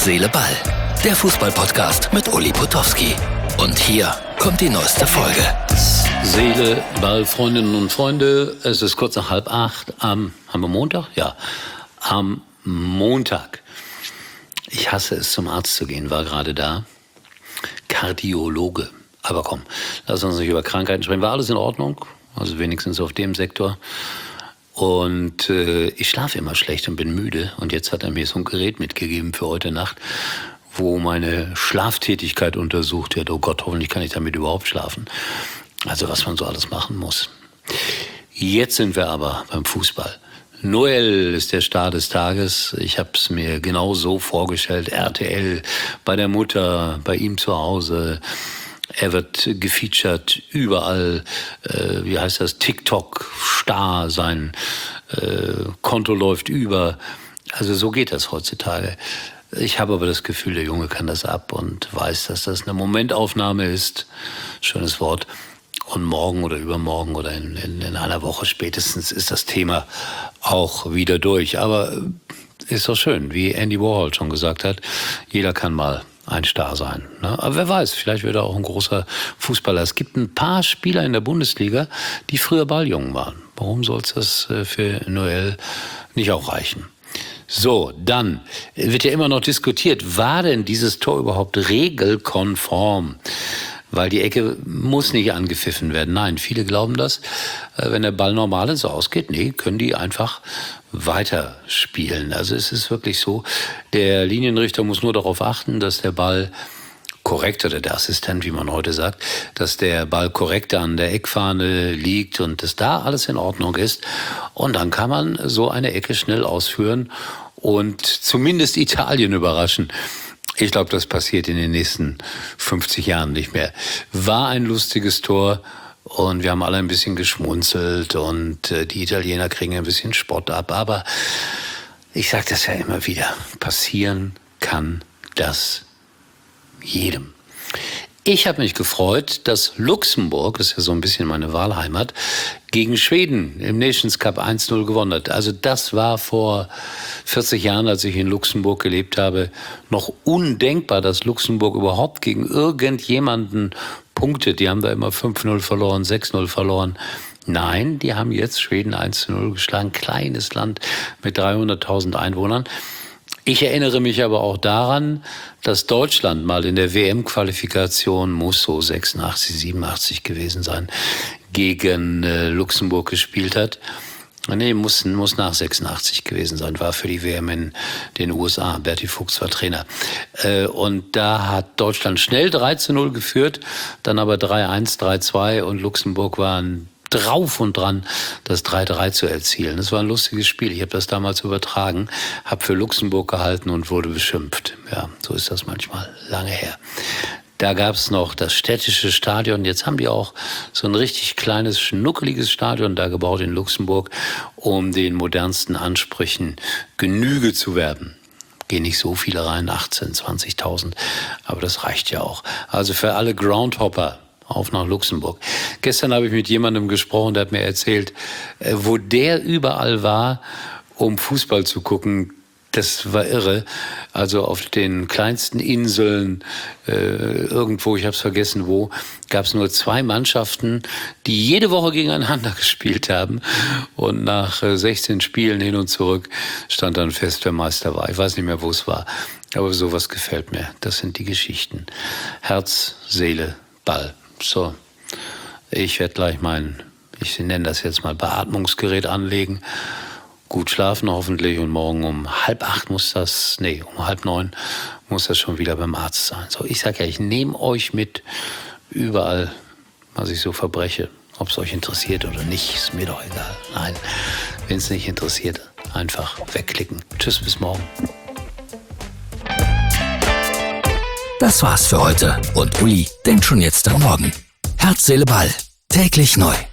Seele, Ball. Der Fußball-Podcast mit Uli Potowski. Und hier kommt die neueste Folge. Seele, Ball, Freundinnen und Freunde. Es ist kurz nach 7:30 haben wir Montag? Ja, am Montag. Ich hasse es, zum Arzt zu gehen, war gerade da. Kardiologe. Aber komm, lass uns nicht über Krankheiten sprechen. War alles in Ordnung? Also wenigstens auf dem Sektor. Und ich schlafe immer schlecht und bin müde. Und jetzt hat er mir so ein Gerät mitgegeben für heute Nacht, wo meine Schlaftätigkeit untersucht wird. Oh Gott, hoffentlich kann ich damit überhaupt schlafen. Also was man so alles machen muss. Jetzt sind wir aber beim Fußball. Noel ist der Star des Tages. Ich habe es mir genau so vorgestellt. RTL, bei der Mutter, bei ihm zu Hause. Er wird gefeatured überall, TikTok-Star, sein Konto läuft über. Also so geht das heutzutage. Ich habe aber das Gefühl, der Junge kann das ab und weiß, dass das eine Momentaufnahme ist. Schönes Wort. Und morgen oder übermorgen oder in einer Woche spätestens ist das Thema auch wieder durch. Aber ist doch schön, wie Andy Warhol schon gesagt hat, jeder kann mal ein Star sein. Ne? Aber wer weiß, vielleicht wird er auch ein großer Fußballer. Es gibt ein paar Spieler in der Bundesliga, die früher Balljungen waren. Warum soll es das für Noel nicht auch reichen? So, dann wird ja immer noch diskutiert, war denn dieses Tor überhaupt regelkonform? Weil die Ecke muss nicht angepfiffen werden. Nein, viele glauben das. Wenn der Ball normal ins Aus geht, nee, können die einfach weiterspielen. Also es ist wirklich so, der Linienrichter muss nur darauf achten, dass der Ball korrekt, oder der Assistent, wie man heute sagt, dass der Ball korrekt an der Eckfahne liegt und dass da alles in Ordnung ist. Und dann kann man so eine Ecke schnell ausführen und zumindest Italien überraschen. Ich glaube, das passiert in den nächsten 50 Jahren nicht mehr. War ein lustiges Tor und wir haben alle ein bisschen geschmunzelt und die Italiener kriegen ein bisschen Spott ab. Aber ich sage das ja immer wieder, passieren kann das jedem. Ich habe mich gefreut, dass Luxemburg, das ist ja so ein bisschen meine Wahlheimat, gegen Schweden im Nations Cup 1-0 gewonnen hat. Also das war vor 40 Jahren, als ich in Luxemburg gelebt habe, noch undenkbar, dass Luxemburg überhaupt gegen irgendjemanden punktet. Die haben da immer 5-0 verloren, 6-0 verloren. Nein, die haben jetzt Schweden 1-0 geschlagen. Kleines Land mit 300.000 Einwohnern. Ich erinnere mich aber auch daran, dass Deutschland mal in der WM-Qualifikation, muss so 86, 87 gewesen sein, gegen Luxemburg gespielt hat. Nee, muss nach 86 gewesen sein, war für die WM in den USA. Berti Fuchs war Trainer. Und da hat Deutschland schnell 3-0 geführt, dann aber 3-1, 3-2 und Luxemburg waren drauf und dran, das 3-3 zu erzielen. Das war ein lustiges Spiel. Ich habe das damals übertragen, habe für Luxemburg gehalten und wurde beschimpft. Ja, so ist das manchmal, lange her. Da gab es noch das städtische Stadion. Jetzt haben die auch so ein richtig kleines, schnuckeliges Stadion da gebaut in Luxemburg, um den modernsten Ansprüchen Genüge zu werden. Gehen nicht so viele rein, 18.000, 20.000, aber das reicht ja auch. Also für alle Groundhopper, auf nach Luxemburg. Gestern habe ich mit jemandem gesprochen, der hat mir erzählt, wo der überall war, um Fußball zu gucken. Das war irre. Also auf den kleinsten Inseln, irgendwo, ich habe es vergessen wo, gab es nur 2 Mannschaften, die jede Woche gegeneinander gespielt haben. Und nach 16 Spielen hin und zurück stand dann fest, wer Meister war. Ich weiß nicht mehr, wo es war. Aber sowas gefällt mir. Das sind die Geschichten. Herz, Seele, Ball. So, ich werde gleich ich nenne das jetzt mal Beatmungsgerät anlegen, gut schlafen hoffentlich und morgen um 7:30 um 8:30 muss das schon wieder beim Arzt sein. So, ich sage ja, ich nehme euch mit überall, was ich so verbreche. Ob es euch interessiert oder nicht, ist mir doch egal. Nein, wenn es nicht interessiert, einfach wegklicken. Tschüss, bis morgen. Das war's für heute und Uli denkt schon jetzt am Morgen. Herz, Seele, Ball. Täglich neu.